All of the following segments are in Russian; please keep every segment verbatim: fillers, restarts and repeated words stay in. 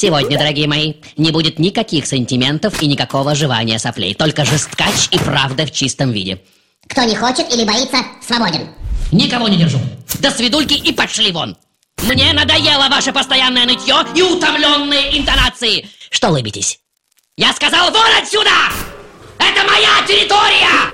Сегодня, дорогие мои, не будет никаких сантиментов и никакого жевания соплей. Только жесткач и правда в чистом виде. Кто не хочет или боится, свободен. Никого не держу. До свидульки и пошли вон. Мне надоело ваше постоянное нытье и утомленные интонации. Что улыбитесь? Я сказал, вон отсюда! Это моя территория!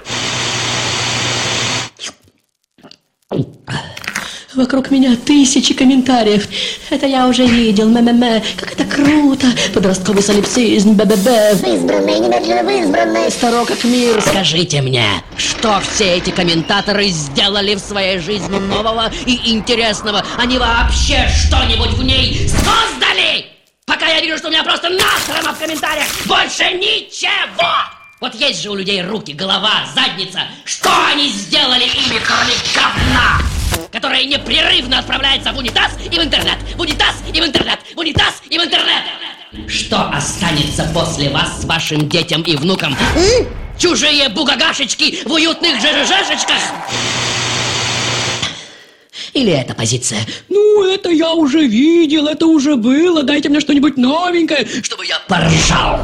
Вокруг меня тысячи комментариев. Это я уже видел. Мэ-мэ-мэ. Как это круто. Подростковый солипсизм. Бе-бе-бе. Избранные, немедленно вы избранные. Старо как мир. Скажите мне, что все эти комментаторы сделали в своей жизни нового и интересного? Они вообще что-нибудь в ней создали? Пока я вижу, что у меня просто насрано в комментариях. Больше ничего! Вот есть же у людей руки, голова, задница. Что они сделали ими, кроме говна? Которая непрерывно отправляется в унитаз и в интернет, в унитаз и в интернет, в унитаз и в интернет. Что останется после вас с вашим детям и внукам? М? Чужие бугагашечки в уютных жжжшечках? Или эта позиция? Ну, это я уже видел, это уже было. Дайте мне что-нибудь новенькое, чтобы я поржал.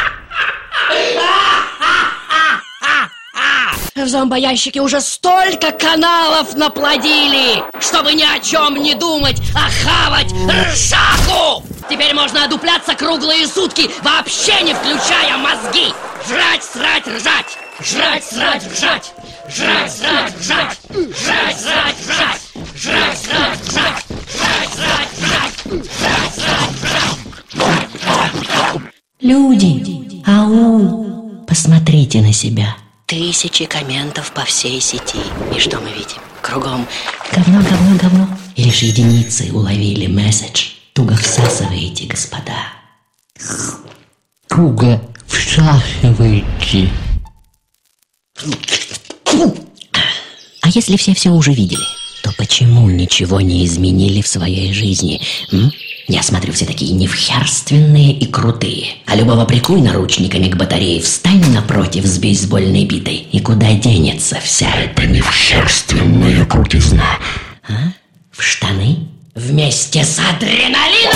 В зомбоящике уже столько каналов наплодили, чтобы ни о чем не думать, а хавать ржаку! Теперь можно одупляться круглые сутки, вообще не включая мозги. Жрать, срать, ржать. Жрать, срать, ржать. Жрать, срать, ржать. Жрать, срать, ржать. Жрать, срать, ржать. Жрать, срать, ржать. Жрать, срать, ржать. Люди, ау, посмотрите на себя. Тысячи комментов по всей сети. И что мы видим? Кругом говно, говно, говно. И лишь единицы уловили месседж. Туго всасываете, господа. Туго всасываете. А если все все уже видели, то почему ничего не изменили в своей жизни? М? Я смотрю, все такие невхерственные и крутые. А любого прикуй наручниками к батарее, встань напротив с бейсбольной битой. И куда денется вся эта невхерственная крутизна? А? В штаны? Вместе с адреналином!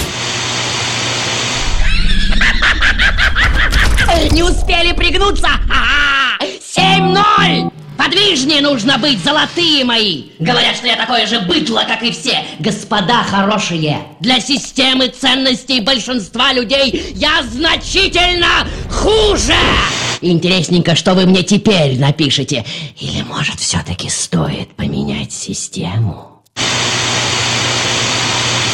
Не успели пригнуться? семь ноль! Подвижнее нужно быть, золотые мои! Говорят, что я такое же быдло, как и все. Господа хорошие, для системы ценностей большинства людей я значительно хуже! Интересненько, что вы мне теперь напишете. Или, может, все-таки стоит поменять систему?